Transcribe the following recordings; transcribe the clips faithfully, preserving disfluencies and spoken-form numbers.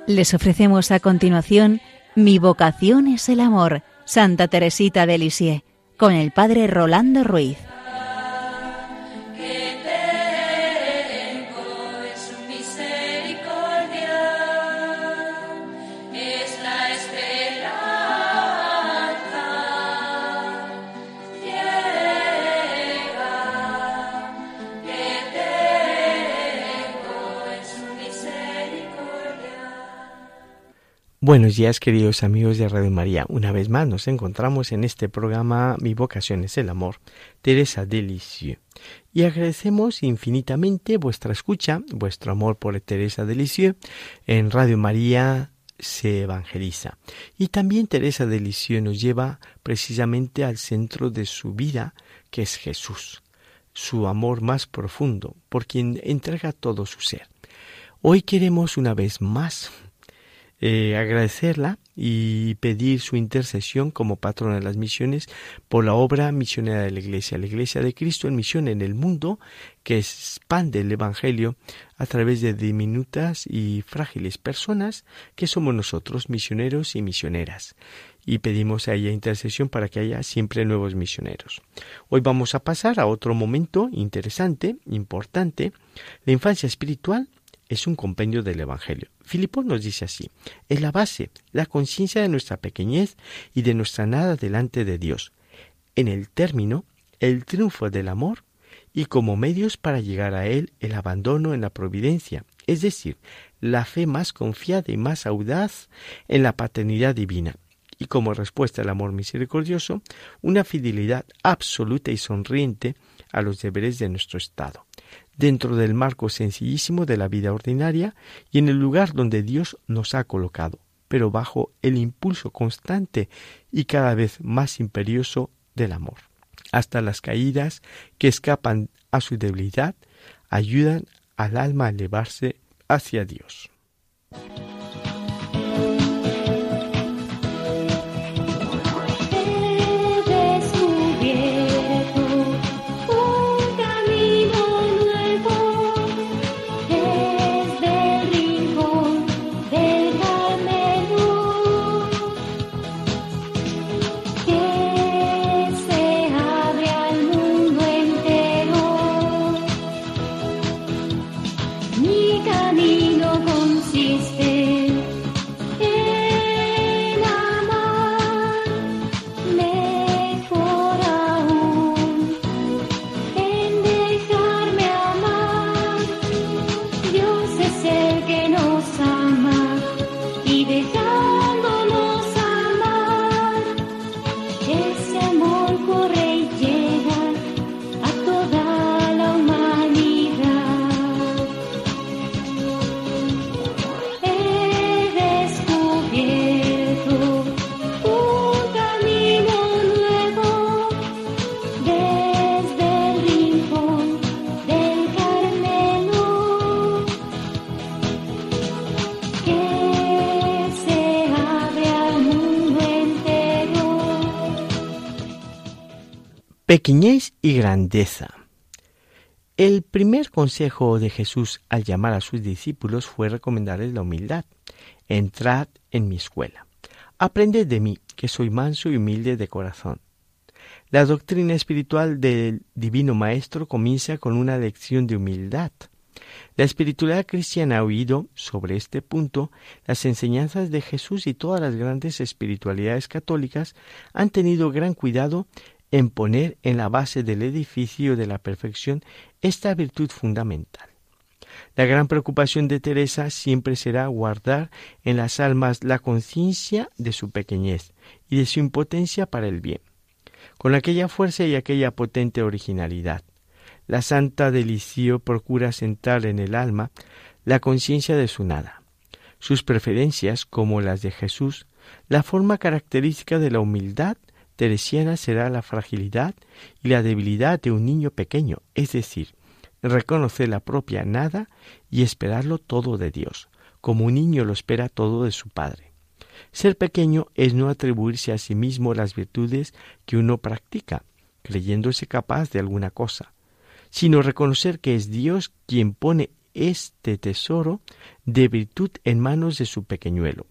Les ofrecemos a continuación Mi vocación es el amor, Santa Teresita de Lisieux, con el Padre Rolando Ruiz. Buenos días, queridos amigos de Radio María. Una vez más nos encontramos en este programa Mi vocación es el amor, Teresa de Lisieux. Y agradecemos infinitamente vuestra escucha, vuestro amor por Teresa de Lisieux. En Radio María se evangeliza. Y también Teresa de Lisieux nos lleva precisamente al centro de su vida, que es Jesús, su amor más profundo, por quien entrega todo su ser. Hoy queremos una vez más Eh, agradecerla y pedir su intercesión como patrona de las misiones por la obra misionera de la Iglesia, la Iglesia de Cristo en misión en el mundo, que expande el Evangelio a través de diminutas y frágiles personas que somos nosotros, misioneros y misioneras. Y pedimos a ella intercesión para que haya siempre nuevos misioneros. Hoy vamos a pasar a otro momento interesante, importante, la infancia espiritual. Es un compendio del Evangelio. Filipos nos dice así: es la base, la conciencia de nuestra pequeñez y de nuestra nada delante de Dios. En el término, el triunfo del amor y como medios para llegar a él, el abandono en la providencia, es decir, la fe más confiada y más audaz en la paternidad divina. Y como respuesta al amor misericordioso, una fidelidad absoluta y sonriente a los deberes de nuestro estado, dentro del marco sencillísimo de la vida ordinaria y en el lugar donde Dios nos ha colocado, pero bajo el impulso constante y cada vez más imperioso del amor. Hasta las caídas que escapan a su debilidad ayudan al alma a elevarse hacia Dios. Pequeñez y grandeza. El primer consejo de Jesús al llamar a sus discípulos fue recomendarles la humildad. Entrad en mi escuela. Aprended de mí, que soy manso y humilde de corazón. La doctrina espiritual del Divino Maestro comienza con una lección de humildad. La espiritualidad cristiana ha oído sobre este punto las enseñanzas de Jesús y todas las grandes espiritualidades católicas han tenido gran cuidado en poner en la base del edificio de la perfección esta virtud fundamental. La gran preocupación de Teresa siempre será guardar en las almas la conciencia de su pequeñez y de su impotencia para el bien, con aquella fuerza y aquella potente originalidad. La Santa de Lisieux procura sentar en el alma la conciencia de su nada, sus preferencias como las de Jesús. La forma característica de la humildad teresiana será la fragilidad y la debilidad de un niño pequeño, es decir, reconocer la propia nada y esperarlo todo de Dios, como un niño lo espera todo de su padre. Ser pequeño es no atribuirse a sí mismo las virtudes que uno practica, creyéndose capaz de alguna cosa, sino reconocer que es Dios quien pone este tesoro de virtud en manos de su pequeñuelo.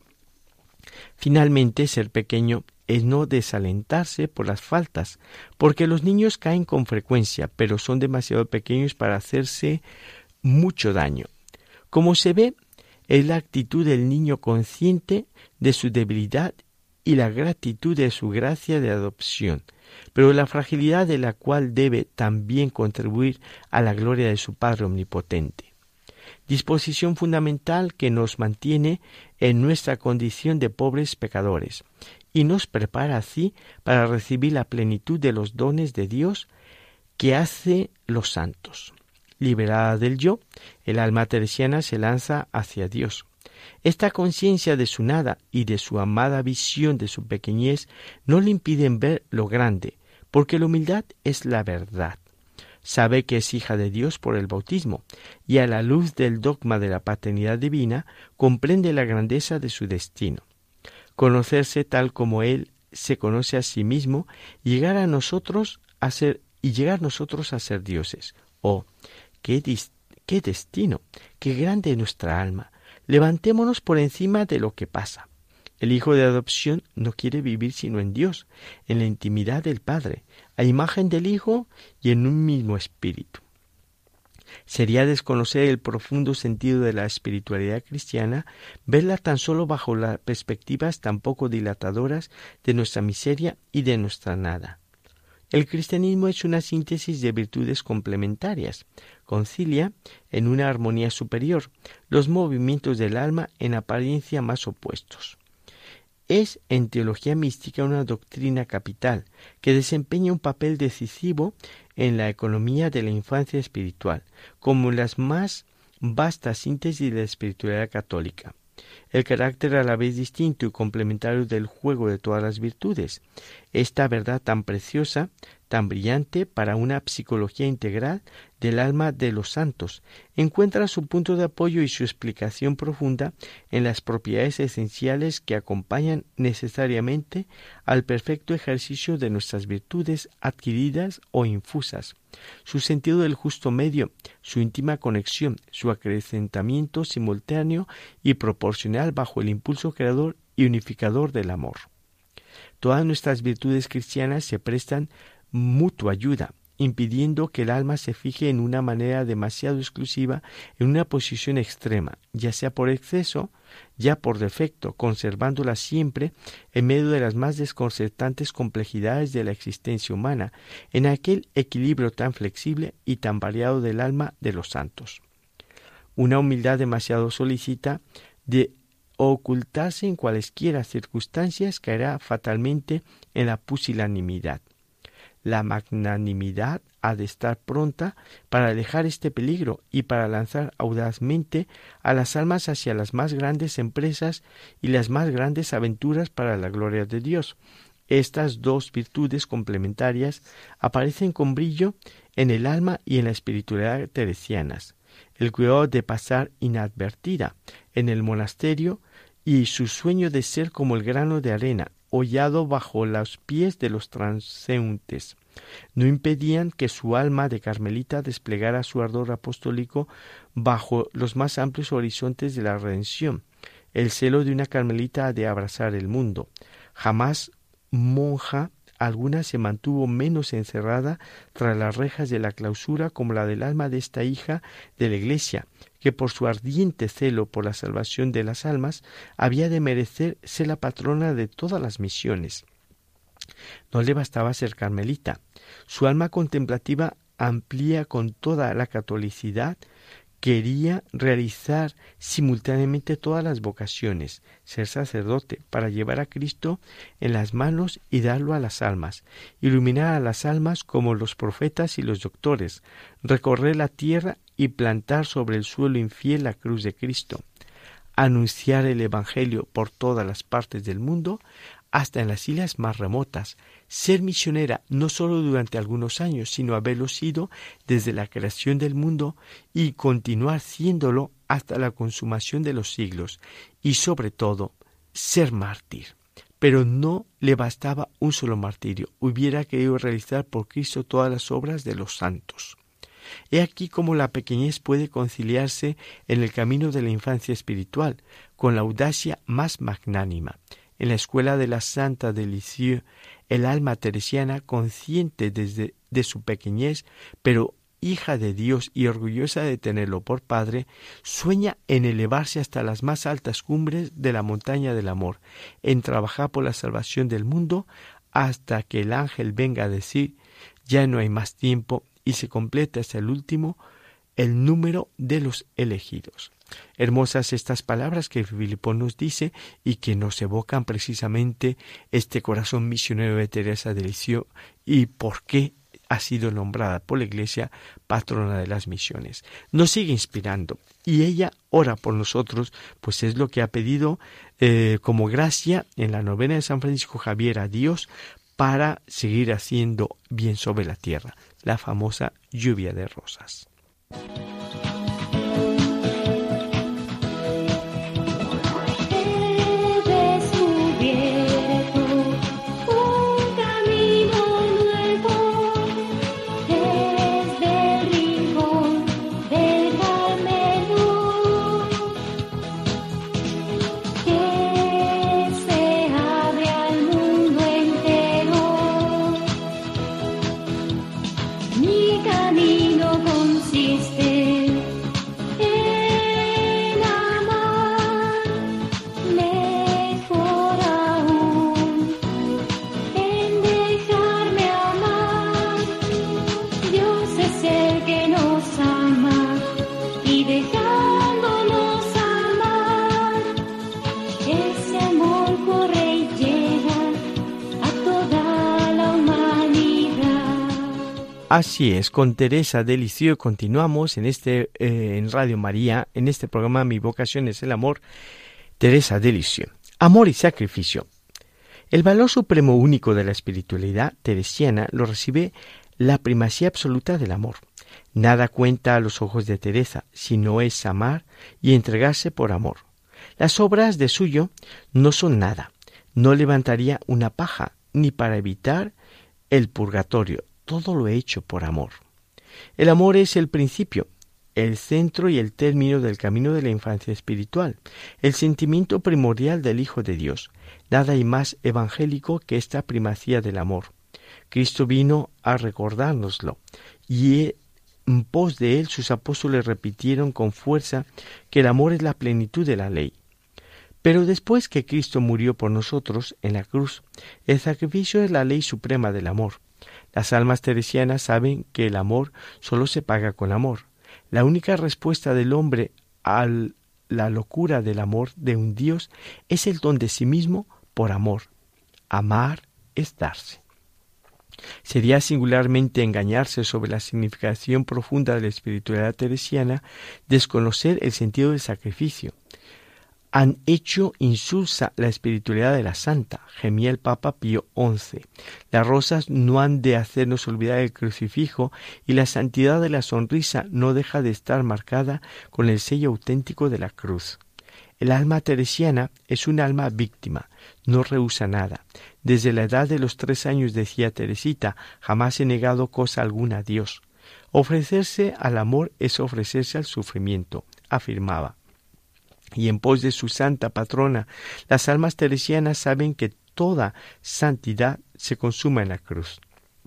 Finalmente, ser pequeño es no desalentarse por las faltas, porque los niños caen con frecuencia, pero son demasiado pequeños para hacerse mucho daño. Como se ve, es la actitud del niño consciente de su debilidad y la gratitud de su gracia de adopción, pero la fragilidad de la cual debe también contribuir a la gloria de su Padre Omnipotente. Disposición fundamental que nos mantiene en nuestra condición de pobres pecadores y nos prepara así para recibir la plenitud de los dones de Dios que hace los santos. Liberada del yo, el alma teresiana se lanza hacia Dios. Esta conciencia de su nada y de su amada visión de su pequeñez no le impiden ver lo grande, porque la humildad es la verdad. Sabe que es hija de Dios por el bautismo, y a la luz del dogma de la paternidad divina comprende la grandeza de su destino. Conocerse tal como Él se conoce a sí mismo, llegar a nosotros a ser y llegar nosotros a ser dioses. Oh, qué, dis, qué destino, qué grande es nuestra alma. Levantémonos por encima de lo que pasa. El hijo de adopción no quiere vivir sino en Dios, en la intimidad del Padre, a imagen del Hijo y en un mismo espíritu. Sería desconocer el profundo sentido de la espiritualidad cristiana, verla tan solo bajo las perspectivas tan poco dilatadoras de nuestra miseria y de nuestra nada. El cristianismo es una síntesis de virtudes complementarias. Concilia, en una armonía superior, los movimientos del alma en apariencia más opuestos. Es en teología mística una doctrina capital que desempeña un papel decisivo en la economía de la infancia espiritual, como en las más vastas síntesis de la espiritualidad católica. El carácter a la vez distinto y complementario del juego de todas las virtudes. Esta verdad tan preciosa, tan brillante para una psicología integral del alma de los santos, encuentra su punto de apoyo y su explicación profunda en las propiedades esenciales que acompañan necesariamente al perfecto ejercicio de nuestras virtudes adquiridas o infusas, su sentido del justo medio, su íntima conexión, su acrecentamiento simultáneo y proporcional bajo el impulso creador y unificador del amor. Todas nuestras virtudes cristianas se prestan mutua ayuda, impidiendo que el alma se fije en una manera demasiado exclusiva en una posición extrema, ya sea por exceso, ya por defecto, conservándola siempre en medio de las más desconcertantes complejidades de la existencia humana, en aquel equilibrio tan flexible y tan variado del alma de los santos. Una humildad demasiado solícita de ocultarse en cualesquiera circunstancias caerá fatalmente en la pusilanimidad. La magnanimidad ha de estar pronta para alejar este peligro y para lanzar audazmente a las almas hacia las más grandes empresas y las más grandes aventuras para la gloria de Dios. Estas dos virtudes complementarias aparecen con brillo en el alma y en la espiritualidad teresianas. El cuidado de pasar inadvertida en el monasterio y su sueño de ser como el grano de arena, hollado bajo los pies de los transeúntes, no impedían que su alma de carmelita desplegara su ardor apostólico bajo los más amplios horizontes de la redención. El celo de una carmelita ha de abrazar el mundo. Jamás monja alguna se mantuvo menos encerrada tras las rejas de la clausura como la del alma de esta hija de la Iglesia, que por su ardiente celo por la salvación de las almas había de merecer ser la patrona de todas las misiones. No le bastaba ser carmelita. Su alma contemplativa, amplia con toda la catolicidad, quería realizar simultáneamente todas las vocaciones, ser sacerdote para llevar a Cristo en las manos y darlo a las almas, iluminar a las almas como los profetas y los doctores, recorrer la tierra y plantar sobre el suelo infiel la cruz de Cristo, anunciar el Evangelio por todas las partes del mundo, hasta en las islas más remotas, ser misionera no solo durante algunos años, sino haberlo sido desde la creación del mundo y continuar siéndolo hasta la consumación de los siglos, y sobre todo, ser mártir. Pero no le bastaba un solo martirio, hubiera querido realizar por Cristo todas las obras de los santos. He aquí cómo la pequeñez puede conciliarse en el camino de la infancia espiritual, con la audacia más magnánima. En la escuela de la Santa de Lisieux, el alma teresiana, consciente desde de su pequeñez, pero hija de Dios y orgullosa de tenerlo por padre, sueña en elevarse hasta las más altas cumbres de la montaña del amor, en trabajar por la salvación del mundo, hasta que el ángel venga a decir, ya no hay más tiempo, y se completa hasta el último el número de los elegidos. Hermosas estas palabras que Filipo nos dice y que nos evocan precisamente este corazón misionero de Teresa de Lisieux y por qué ha sido nombrada por la Iglesia patrona de las misiones. Nos sigue inspirando y ella ora por nosotros, pues es lo que ha pedido eh, como gracia en la novena de San Francisco Javier a Dios para seguir haciendo bien sobre la tierra, la famosa lluvia de rosas. Así es, con Teresa de Lisieux continuamos en este eh, en Radio María, en este programa Mi vocación es el amor. Teresa de Lisieux. Amor y sacrificio. El valor supremo único de la espiritualidad teresiana lo recibe la primacía absoluta del amor. Nada cuenta a los ojos de Teresa, sino es amar y entregarse por amor. Las obras de suyo no son nada, no levantaría una paja, ni para evitar el purgatorio. Todo lo he hecho por amor. El amor es el principio, el centro y el término del camino de la infancia espiritual, el sentimiento primordial del Hijo de Dios. Nada hay más evangélico que esta primacía del amor. Cristo vino a recordárnoslo, y en pos de él sus apóstoles repitieron con fuerza que el amor es la plenitud de la ley. Pero después que Cristo murió por nosotros en la cruz, el sacrificio es la ley suprema del amor. Las almas teresianas saben que el amor solo se paga con amor. La única respuesta del hombre a la locura del amor de un Dios es el don de sí mismo por amor. Amar es darse. Sería singularmente engañarse sobre la significación profunda de la espiritualidad teresiana, desconocer el sentido del sacrificio. Han hecho insulsa la espiritualidad de la santa, gemía el Papa Pío once. Las rosas no han de hacernos olvidar el crucifijo y la santidad de la sonrisa no deja de estar marcada con el sello auténtico de la cruz. El alma teresiana es un alma víctima, no rehúsa nada. Desde la edad de los tres años, decía Teresita, jamás he negado cosa alguna a Dios. Ofrecerse al amor es ofrecerse al sufrimiento, afirmaba. Y en pos de su santa patrona, las almas teresianas saben que toda santidad se consuma en la cruz.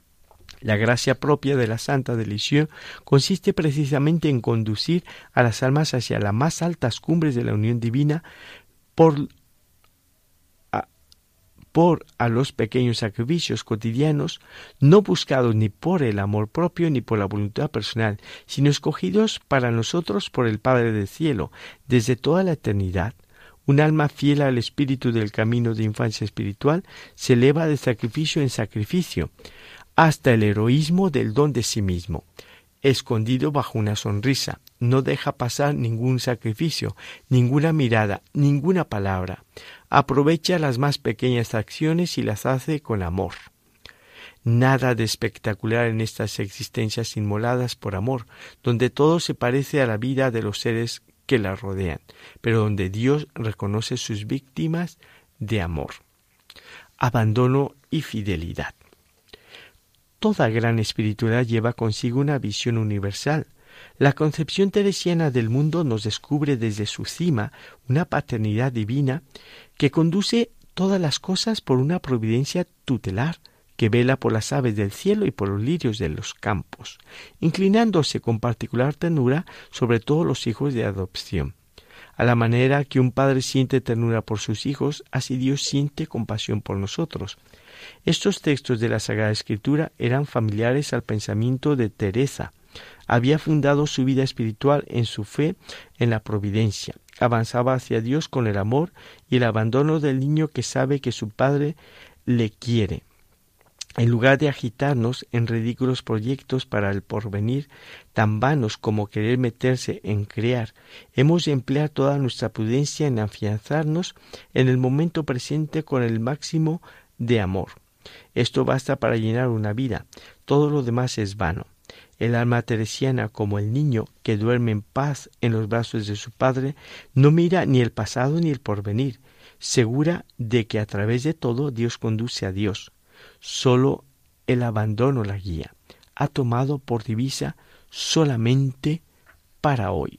La gracia propia de la Santa de Lisieux consiste precisamente en conducir a las almas hacia las más altas cumbres de la unión divina por a, por a los pequeños sacrificios cotidianos, no buscados ni por el amor propio ni por la voluntad personal, sino escogidos para nosotros por el Padre del Cielo, desde toda la eternidad. Un alma fiel al espíritu del camino de infancia espiritual se eleva de sacrificio en sacrificio, hasta el heroísmo del don de sí mismo. Escondido bajo una sonrisa, no deja pasar ningún sacrificio, ninguna mirada, ninguna palabra. Aprovecha las más pequeñas acciones y las hace con amor. Nada de espectacular en estas existencias inmoladas por amor, donde todo se parece a la vida de los seres que la rodean, pero donde Dios reconoce sus víctimas de amor. Abandono y fidelidad. Toda gran espiritualidad lleva consigo una visión universal. La concepción teresiana del mundo nos descubre desde su cima una paternidad divina que conduce todas las cosas por una providencia tutelar, que vela por las aves del cielo y por los lirios de los campos, inclinándose con particular ternura sobre todos los hijos de adopción. A la manera que un padre siente ternura por sus hijos, así Dios siente compasión por nosotros. Estos textos de la Sagrada Escritura eran familiares al pensamiento de Teresa. Había fundado su vida espiritual en su fe en la providencia. Avanzaba hacia Dios con el amor y el abandono del niño que sabe que su padre le quiere. En lugar de agitarnos en ridículos proyectos para el porvenir, tan vanos como querer meterse en crear, hemos de emplear toda nuestra prudencia en afianzarnos en el momento presente con el máximo de amor. Esto basta para llenar una vida, todo lo demás es vano. El alma teresiana, como el niño que duerme en paz en los brazos de su padre, no mira ni el pasado ni el porvenir, segura de que a través de todo Dios conduce a Dios. Solo el abandono la guía. Ha tomado por divisa solamente para hoy.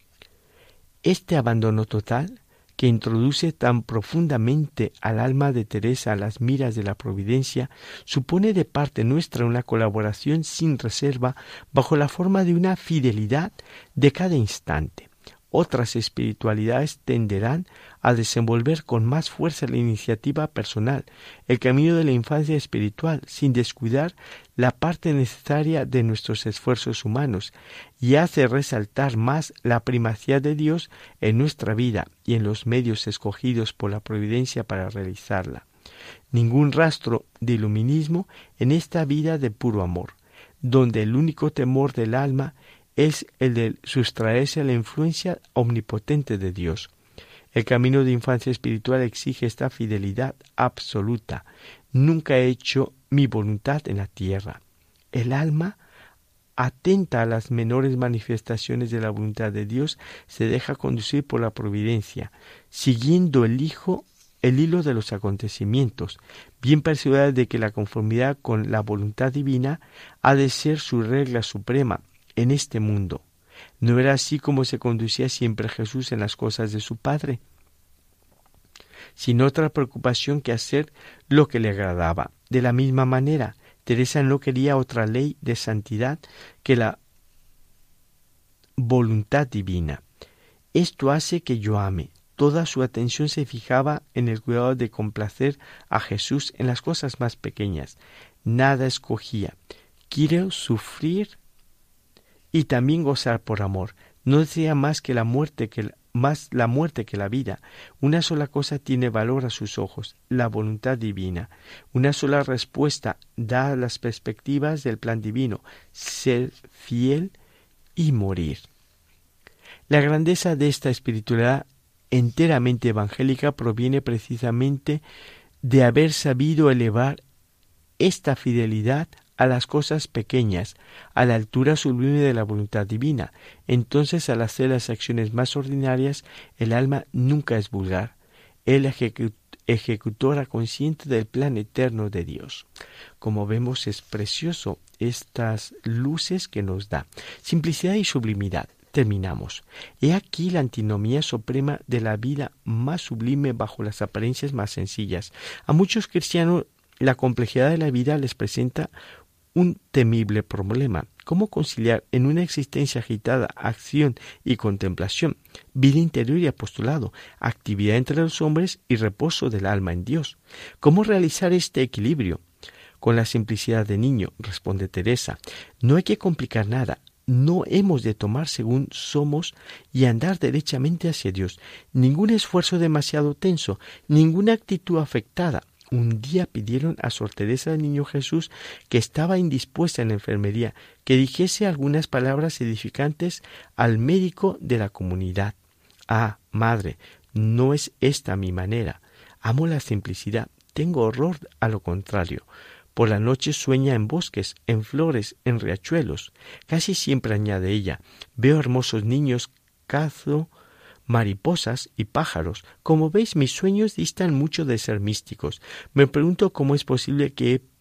Este abandono total, que introduce tan profundamente al alma de Teresa las miras de la providencia, supone de parte nuestra una colaboración sin reserva bajo la forma de una fidelidad de cada instante. Otras espiritualidades tenderán a desenvolver con más fuerza la iniciativa personal, el camino de la infancia espiritual, sin descuidar la parte necesaria de nuestros esfuerzos humanos, y hace resaltar más la primacía de Dios en nuestra vida y en los medios escogidos por la providencia para realizarla. Ningún rastro de iluminismo en esta vida de puro amor, donde el único temor del alma es el de sustraerse a la influencia omnipotente de Dios. El camino de infancia espiritual exige esta fidelidad absoluta. Nunca he hecho mi voluntad en la tierra. El alma, atenta a las menores manifestaciones de la voluntad de Dios, se deja conducir por la providencia, siguiendo el hijo el hilo de los acontecimientos, bien persuadida de que la conformidad con la voluntad divina ha de ser su regla suprema en este mundo. ¿No era así como se conducía siempre Jesús en las cosas de su Padre? Sin otra preocupación que hacer lo que le agradaba. De la misma manera, Teresa no quería otra ley de santidad que la voluntad divina. Esto hace que yo ame. Toda su atención se fijaba en el cuidado de complacer a Jesús en las cosas más pequeñas. Nada escogía. Quiero sufrir y también gozar por amor. No desea más que la muerte que más la muerte que la vida. Una sola cosa tiene valor a sus ojos, la voluntad divina. Una sola respuesta da las perspectivas del plan divino, ser fiel y morir. La grandeza de esta espiritualidad enteramente evangélica proviene precisamente de haber sabido elevar esta fidelidad a las cosas pequeñas, a la altura sublime de la voluntad divina. Entonces, al hacer las acciones más ordinarias, el alma nunca es vulgar. Es la ejecu- ejecutora consciente del plan eterno de Dios. Como vemos, es precioso estas luces que nos da. Simplicidad y sublimidad. Terminamos. He aquí la antinomía suprema de la vida más sublime bajo las apariencias más sencillas. A muchos cristianos la complejidad de la vida les presenta un temible problema. ¿Cómo conciliar en una existencia agitada acción y contemplación, vida interior y apostolado, actividad entre los hombres y reposo del alma en Dios? ¿Cómo realizar este equilibrio? Con la simplicidad de niño, responde Teresa. No hay que complicar nada. No hemos de tomar según somos y andar derechamente hacia Dios. Ningún esfuerzo demasiado tenso, ninguna actitud afectada. Un día pidieron a Sor Teresa del Niño Jesús, que estaba indispuesta en la enfermería, que dijese algunas palabras edificantes al médico de la comunidad. Ah, madre, no es esta mi manera. Amo la simplicidad, tengo horror a lo contrario. Por la noche sueña en bosques, en flores, en riachuelos. Casi siempre, añade ella, veo hermosos niños, cazo mariposas y pájaros. Como veis, mis sueños distan mucho de ser místicos. Me pregunto cómo es posible que he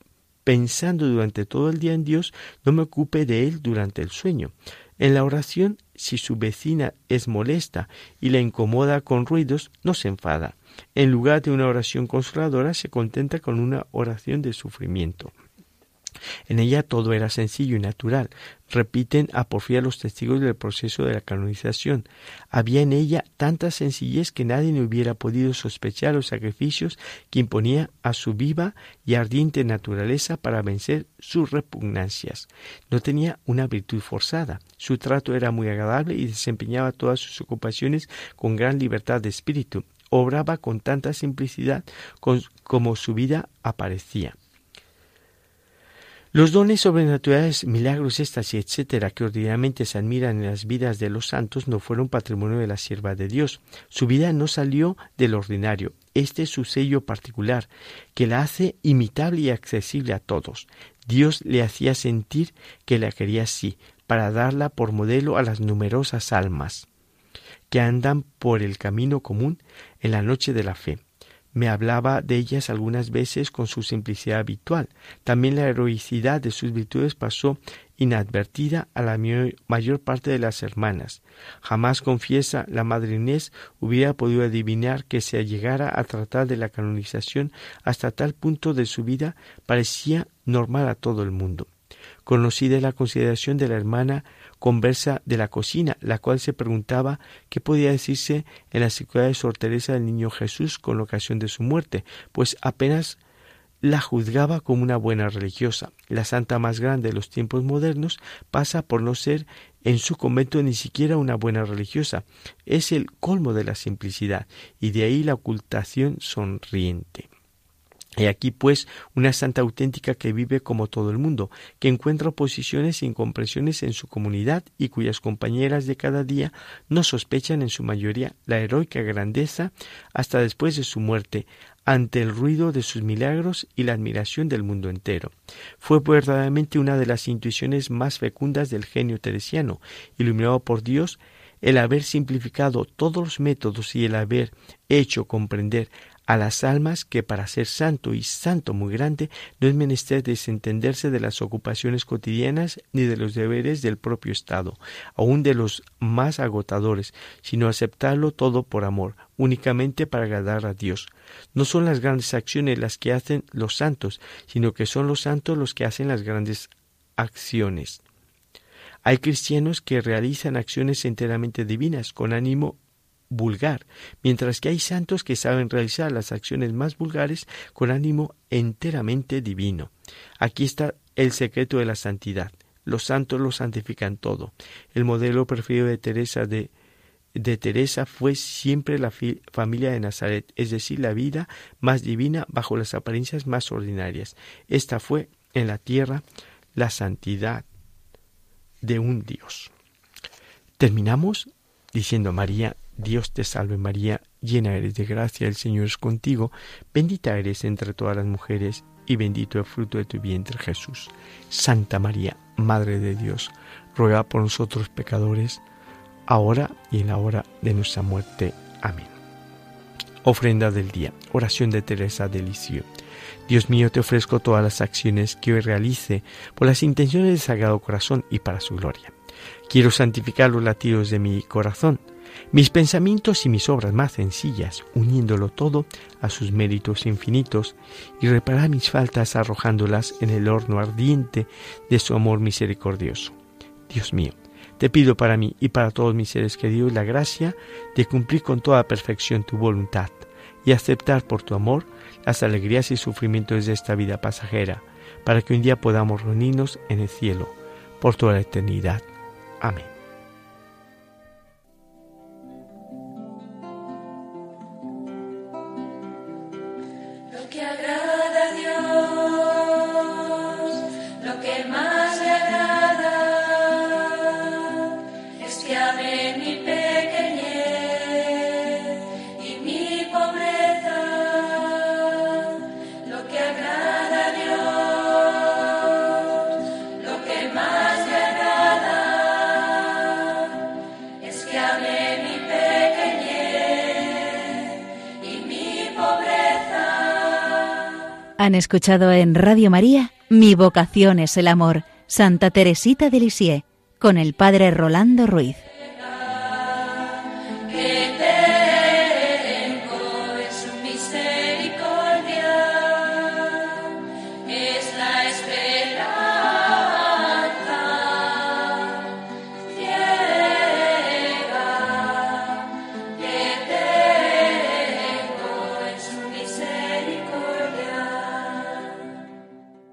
pensando durante todo el día en Dios, no me ocupe de Él durante el sueño. En la oración, si su vecina es molesta y la incomoda con ruidos, no se enfada. En lugar de una oración consoladora, se contenta con una oración de sufrimiento. En ella todo era sencillo y natural. Repiten a porfía los testigos del proceso de la canonización. Había en ella tanta sencillez que nadie no hubiera podido sospechar los sacrificios que imponía a su viva y ardiente naturaleza para vencer sus repugnancias. No tenía una virtud forzada. Su trato era muy agradable y desempeñaba todas sus ocupaciones con gran libertad de espíritu. Obraba con tanta simplicidad como su vida aparecía. Los dones sobrenaturales, milagros, éxtasis, etcétera, que ordinariamente se admiran en las vidas de los santos, no fueron patrimonio de la sierva de Dios. Su vida no salió del ordinario. Este es su sello particular, que la hace imitable y accesible a todos. Dios le hacía sentir que la quería así, para darla por modelo a las numerosas almas que andan por el camino común en la noche de la fe. Me hablaba de ellas algunas veces con su simplicidad habitual. También la heroicidad de sus virtudes pasó inadvertida a la mayor parte de las hermanas. Jamás, confiesa la Madre Inés, hubiera podido adivinar que se llegara a tratar de la canonización hasta tal punto de su vida parecía normal a todo el mundo. Conocí de la consideración de la hermana conversa de la cocina, la cual se preguntaba qué podía decirse en la secuela de Sor Teresa del Niño Jesús con ocasión de su muerte, pues apenas la juzgaba como una buena religiosa. La santa más grande de los tiempos modernos pasa por no ser en su convento ni siquiera una buena religiosa. Es el colmo de la simplicidad, y de ahí la ocultación sonriente. He aquí, pues, una santa auténtica que vive como todo el mundo, que encuentra oposiciones e incomprensiones en su comunidad y cuyas compañeras de cada día no sospechan en su mayoría la heroica grandeza hasta después de su muerte, ante el ruido de sus milagros y la admiración del mundo entero. Fue verdaderamente una de las intuiciones más fecundas del genio teresiano, iluminado por Dios, el haber simplificado todos los métodos y el haber hecho comprender a las almas que para ser santo y santo muy grande no es menester desentenderse de las ocupaciones cotidianas ni de los deberes del propio estado, aun de los más agotadores, sino aceptarlo todo por amor, únicamente para agradar a Dios. No son las grandes acciones las que hacen los santos, sino que son los santos los que hacen las grandes acciones. Hay cristianos que realizan acciones enteramente divinas con ánimo vulgar, mientras que hay santos que saben realizar las acciones más vulgares con ánimo enteramente divino. Aquí está el secreto de la santidad. Los santos lo santifican todo. El modelo preferido de Teresa de, de Teresa fue siempre la fi, familia de Nazaret, es decir, la vida más divina bajo las apariencias más ordinarias. Esta fue en la tierra la santidad de un Dios. Terminamos diciendo: María, Dios te salve María, llena eres de gracia, el Señor es contigo, bendita eres entre todas las mujeres y bendito el fruto de tu vientre Jesús. Santa María, Madre de Dios, ruega por nosotros pecadores, ahora y en la hora de nuestra muerte. Amén. Ofrenda del día, oración de Teresa de Lisieux. Dios mío, te ofrezco todas las acciones que hoy realice por las intenciones del Sagrado Corazón y para su gloria. Quiero santificar los latidos de mi corazón, mis pensamientos y mis obras más sencillas, uniéndolo todo a sus méritos infinitos, y reparar mis faltas arrojándolas en el horno ardiente de su amor misericordioso. Dios mío, te pido para mí y para todos mis seres queridos la gracia de cumplir con toda perfección tu voluntad y aceptar por tu amor las alegrías y sufrimientos de esta vida pasajera, para que un día podamos reunirnos en el cielo por toda la eternidad. Amén. Lo que agrada a Dios, lo que más le agrada, es que ame mi pequeñez y mi pobreza. Lo que agrada a Dios, lo que más le agrada, es que ame mi pequeñez y mi pobreza. Han escuchado en Radio María Mi vocación es el amor. Santa Teresita de Lisieux, con el Padre Rolando Ruiz.